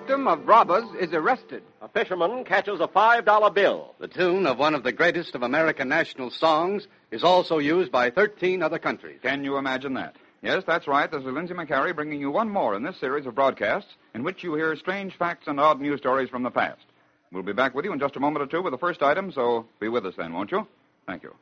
victim of robbers is arrested. A fisherman catches a $5 bill. The tune of one of the greatest of American national songs is also used by 13 other countries. Can you imagine that? Yes, that's right. This is Lindsay McCarry bringing you one more in this series of broadcasts in which you hear strange facts and odd news stories from the past. We'll be back with you in just a moment or two with the first item, so be with us then, won't you? Thank you.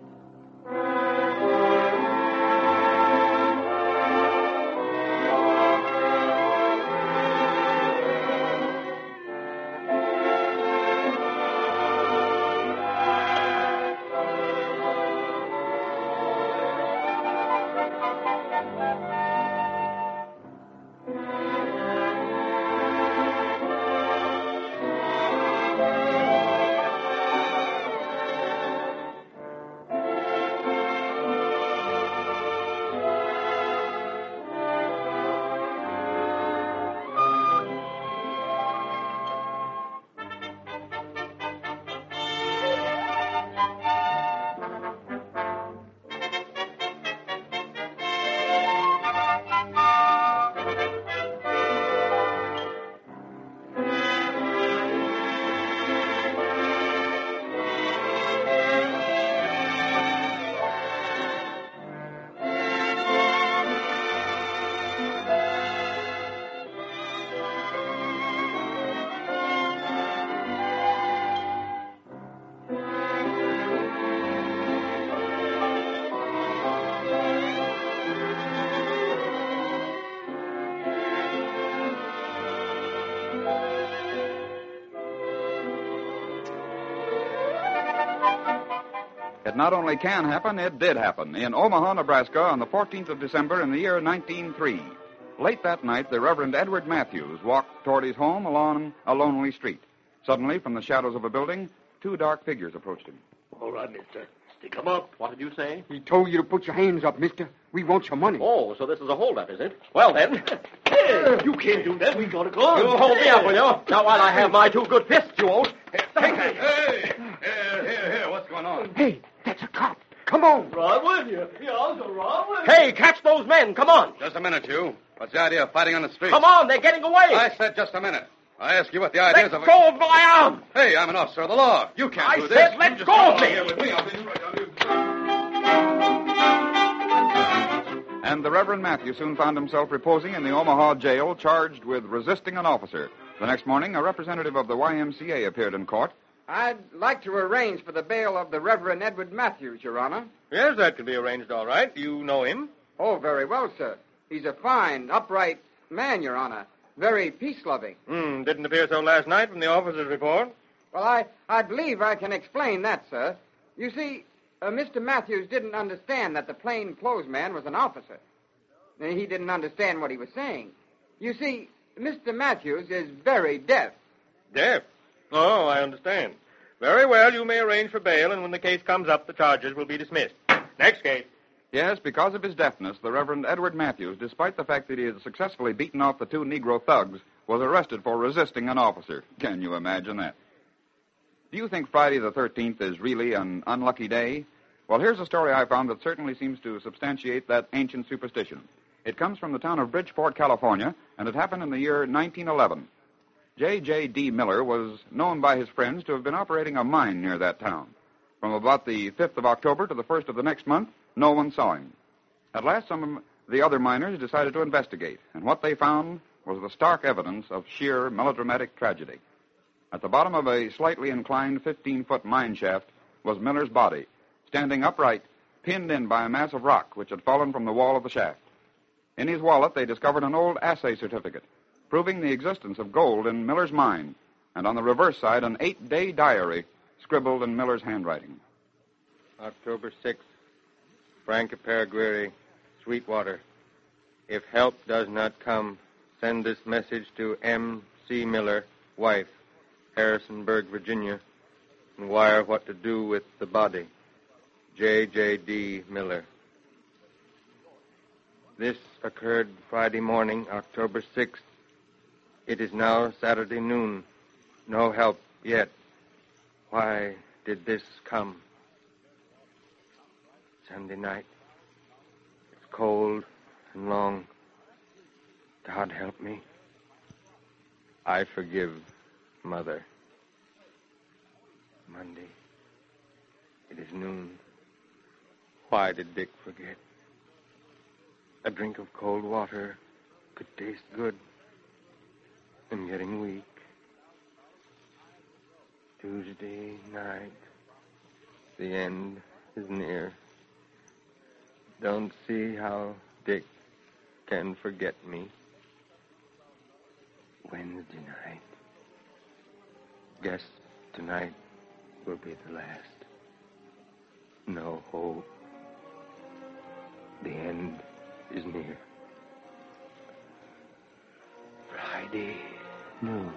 It not only can happen, it did happen. In Omaha, Nebraska, on the 14th of December in the year 1903. Late that night, the Reverend Edward Matthews walked toward his home along a lonely street. Suddenly, from the shadows of a building, two dark figures approached him. All right, mister. Stick 'em up. What did you say? He told you to put your hands up, mister. We want your money. Oh, so this is a holdup, is it? Well, then. Hey, you can't do that. We got a gun. You hold me up, will you? Now, while I have my two good fists, you won't. Hey! Here, what's going on? Hey, that's a cop. Come on. Right with you. Yeah, I'll go right with you. Hey, catch those men. Come on. Just a minute, you. What's the idea of fighting on the street? Come on, they're getting away. I said just a minute. I ask you what the idea is of... Let go of my arm. Hey, I'm an officer of the law. You can't do this. I said let go of me. Here with me. I'll be right on you. And the Reverend Matthew soon found himself reposing in the Omaha jail, charged with resisting an officer. The next morning, a representative of the YMCA appeared in court. I'd like to arrange for the bail of the Reverend Edward Matthews, Your Honor. Yes, that can be arranged all right. You know him? Oh, very well, sir. He's a fine, upright man, Your Honor. Very peace-loving. Didn't appear so last night from the officer's report. Well, I believe I can explain that, sir. You see, Mr. Matthews didn't understand that the plainclothes man was an officer. He didn't understand what he was saying. You see, Mr. Matthews is very deaf. Deaf? Oh, I understand. Very well, you may arrange for bail, and when the case comes up, the charges will be dismissed. Next case. Yes, because of his deafness, the Reverend Edward Matthews, despite the fact that he had successfully beaten off the two Negro thugs, was arrested for resisting an officer. Can you imagine that? Do you think Friday the 13th is really an unlucky day? Well, here's a story I found that certainly seems to substantiate that ancient superstition. It comes from the town of Bridgeport, California, and it happened in the year 1911. J.J.D. Miller was known by his friends to have been operating a mine near that town. From about the 5th of October to the 1st of the next month, no one saw him. At last, some of the other miners decided to investigate, and what they found was the stark evidence of sheer melodramatic tragedy. At the bottom of a slightly inclined 15-foot mine shaft was Miller's body, standing upright, pinned in by a mass of rock which had fallen from the wall of the shaft. In his wallet, they discovered an old assay certificate, proving the existence of gold in Miller's mine, and on the reverse side, an 8-day diary scribbled in Miller's handwriting. October 6th. Frank Paragueri, Sweetwater. If help does not come, send this message to M.C. Miller, wife, Harrisonburg, Virginia, and wire what to do with the body. J.J.D. Miller. This occurred Friday morning, October 6th. It is now Saturday noon. No help yet. Why did this come? Sunday night. It's cold and long. God help me. I forgive Mother. Monday. It is noon. Why did Dick forget? A drink of cold water could taste good. I'm getting weak. Tuesday night. The end is near. Don't see how Dick can forget me. Wednesday night. Guess tonight will be the last. No hope. The end is near. Friday noon.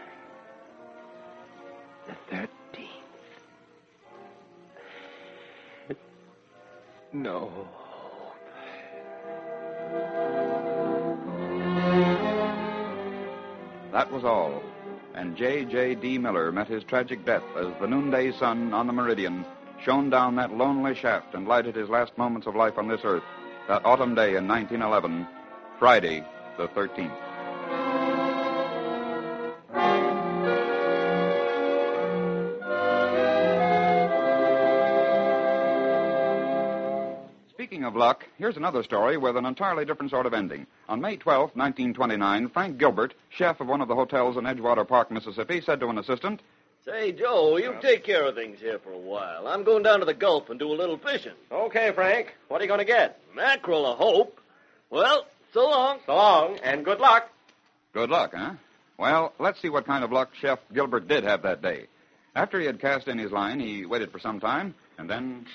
The 13th. No hope. That was all. And J.J.D. Miller met his tragic death as the noonday sun on the meridian shone down that lonely shaft and lighted his last moments of life on this earth that autumn day in 1911, Friday the 13th. Speaking of luck, here's another story with an entirely different sort of ending. On May 12, 1929, Frank Gilbert, chef of one of the hotels in Edgewater Park, Mississippi, said to an assistant, Say, Joe, you take care of things here for a while. I'm going down to the Gulf and do a little fishing. Okay, Frank. What are you going to get? Mackerel, I hope. Well, so long. So long, and good luck. Good luck, huh? Well, let's see what kind of luck Chef Gilbert did have that day. After he had cast in his line, he waited for some time, and then...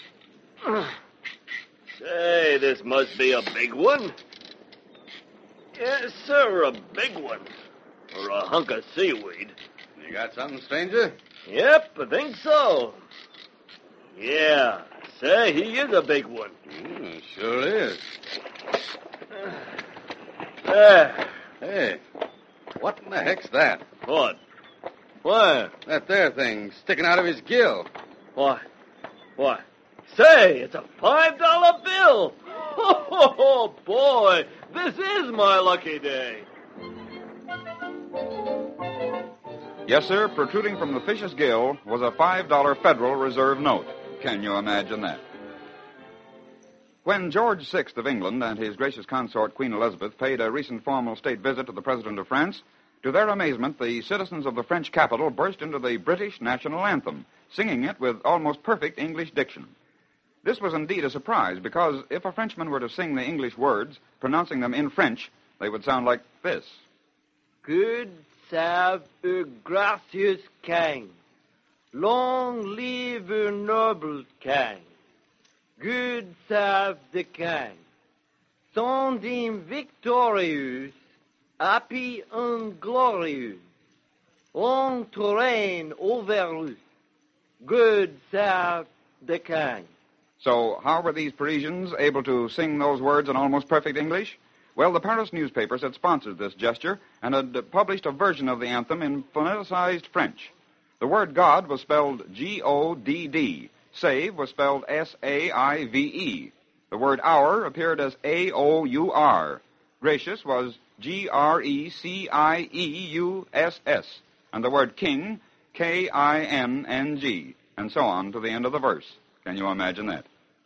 Say, this must be a big one. Yes, sir, a big one. Or a hunk of seaweed. You got something, stranger? Yep, I think so. Yeah, say, he is a big one. Sure is. There. Hey, what in the heck's that? What? What? That there thing sticking out of his gill. What? What? Say, it's a $5 bill. Oh, boy, this is my lucky day. Yes, sir, protruding from the fish's gill was a $5 Federal Reserve note. Can you imagine that? When George VI of England and his gracious consort, Queen Elizabeth, paid a recent formal state visit to the President of France, to their amazement, the citizens of the French capital burst into the British national anthem, singing it with almost perfect English diction. This was indeed a surprise, because if a Frenchman were to sing the English words, pronouncing them in French, they would sound like this. Good save a gracious king. Long live a noble king. Good save the king. Send him victorious, happy and glorious. Long to reign over us. Good save the king. So how were these Parisians able to sing those words in almost perfect English? Well, the Paris newspapers had sponsored this gesture and had published a version of the anthem in phoneticized French. The word God was spelled G-O-D-D. Save was spelled S-A-I-V-E. The word hour appeared as A-O-U-R. Gracious was G-R-E-C-I-E-U-S-S. And the word king, K-I-N-N-G. And so on to the end of the verse. Can you imagine that?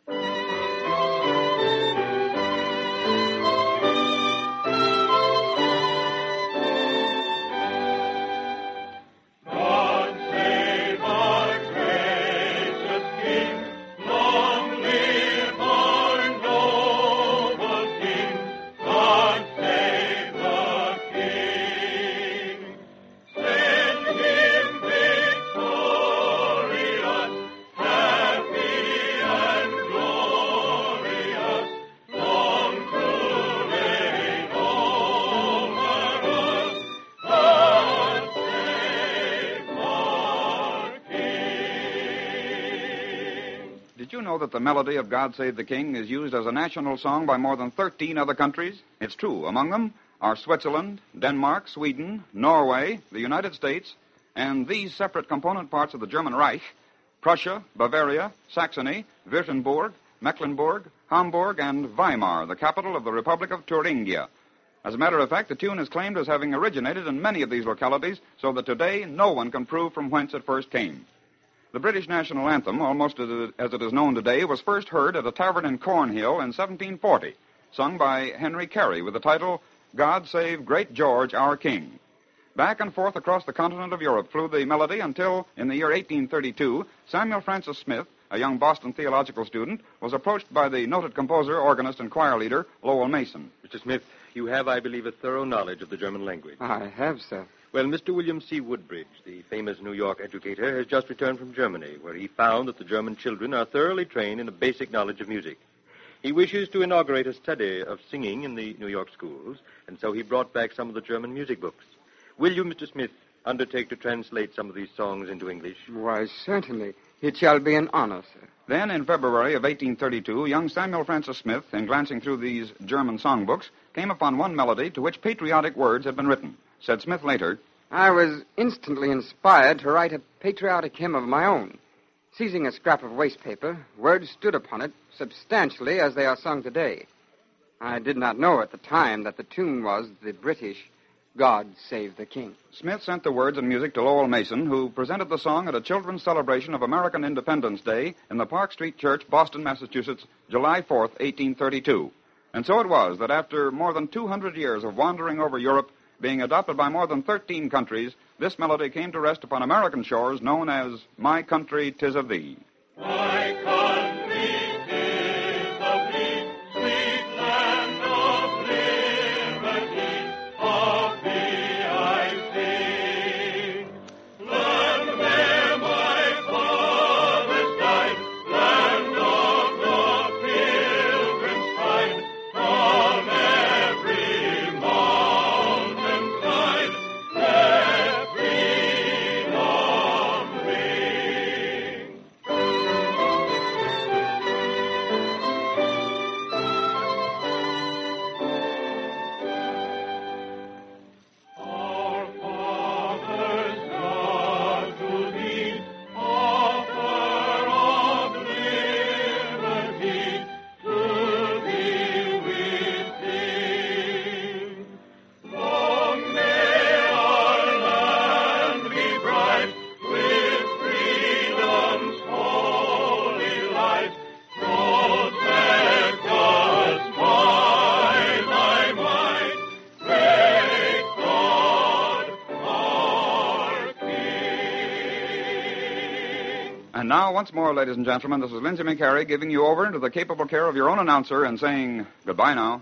Did you know that the melody of God Save the King is used as a national song by more than 13 other countries? It's true. Among them are Switzerland, Denmark, Sweden, Norway, the United States, and these separate component parts of the German Reich, Prussia, Bavaria, Saxony, Württemberg, Mecklenburg, Hamburg, and Weimar, the capital of the Republic of Thuringia. As a matter of fact, the tune is claimed as having originated in many of these localities, so that today no one can prove from whence it first came. The British national anthem, almost as it is known today, was first heard at a tavern in Cornhill in 1740, sung by Henry Carey with the title, God Save Great George Our King. Back and forth across the continent of Europe flew the melody until, in the year 1832, Samuel Francis Smith, a young Boston theological student, was approached by the noted composer, organist, and choir leader, Lowell Mason. Mr. Smith, you have, I believe, a thorough knowledge of the German language. I have, sir. Well, Mr. William C. Woodbridge, the famous New York educator, has just returned from Germany, where he found that the German children are thoroughly trained in a basic knowledge of music. He wishes to inaugurate a study of singing in the New York schools, and so he brought back some of the German music books. Will you, Mr. Smith, undertake to translate some of these songs into English? Why, certainly. It shall be an honor, sir. Then, in February of 1832, young Samuel Francis Smith, in glancing through these German songbooks, came upon one melody to which patriotic words had been written. Said Smith later, I was instantly inspired to write a patriotic hymn of my own. Seizing a scrap of waste paper, words stood upon it substantially as they are sung today. I did not know at the time that the tune was the British God Save the King. Smith sent the words and music to Lowell Mason, who presented the song at a children's celebration of American Independence Day in the Park Street Church, Boston, Massachusetts, July 4th, 1832. And so it was that after more than 200 years of wandering over Europe, being adopted by more than 13 countries, this melody came to rest upon American shores known as My Country 'Tis of Thee. My country 'tis of thee, sweet land of liberty, of thee I sing. Land where my fathers died, land of the pilgrim's pride, on every mountainside, let freedom ring. Our fathers, God, to thee offer of liberty, to thee we sing. Long may our land be bright with freedom's holy light. Protect us by thy might, great God, our King. And now, once more, ladies and gentlemen, this is Lindsay McCary giving you over into the capable care of your own announcer and saying goodbye now.